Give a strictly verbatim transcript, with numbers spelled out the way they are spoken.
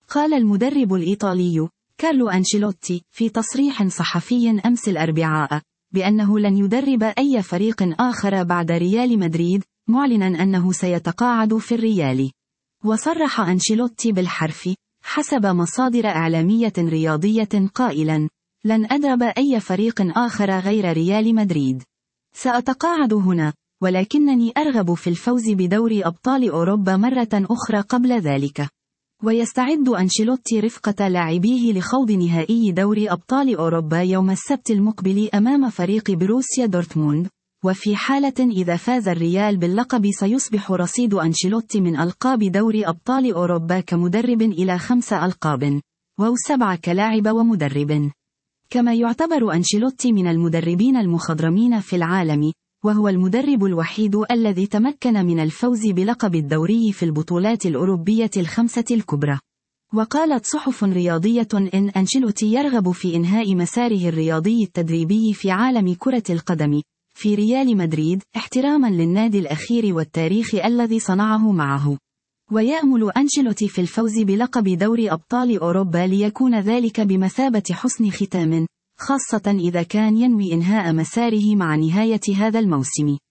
قال المدرب الإيطالي كارلو أنشيلوتي في تصريح صحفي أمس الأربعاء بأنه لن يدرب أي فريق آخر بعد ريال مدريد، معلنا أنه سيتقاعد في الريال. وصرح أنشيلوتي بالحرف حسب مصادر إعلامية رياضية قائلا: لن أدرب أي فريق آخر غير ريال مدريد. سأتقاعد هنا، ولكنني أرغب في الفوز بدوري أبطال أوروبا مرة أخرى قبل ذلك. ويستعد أنشيلوتي رفقة لاعبيه لخوض نهائي دوري أبطال أوروبا يوم السبت المقبل أمام فريق بروسيا دورتموند، وفي حالة إذا فاز الريال باللقب سيصبح رصيد أنشيلوتي من ألقاب دوري أبطال أوروبا كمدرب إلى خمس ألقاب، وسبعة كلاعب ومدرب. كما يعتبر أنشيلوتي من المدربين المخضرمين في العالم، وهو المدرب الوحيد الذي تمكن من الفوز بلقب الدوري في البطولات الأوروبية الخمسة الكبرى. وقالت صحف رياضية إن أنشيلوتي يرغب في إنهاء مساره الرياضي التدريبي في عالم كرة القدم في ريال مدريد، احتراما للنادي الأخير والتاريخ الذي صنعه معه. ويأمل أنشيلوتي في الفوز بلقب دوري أبطال أوروبا ليكون ذلك بمثابة حسن ختام، خاصة إذا كان ينوي إنهاء مساره مع نهاية هذا الموسم.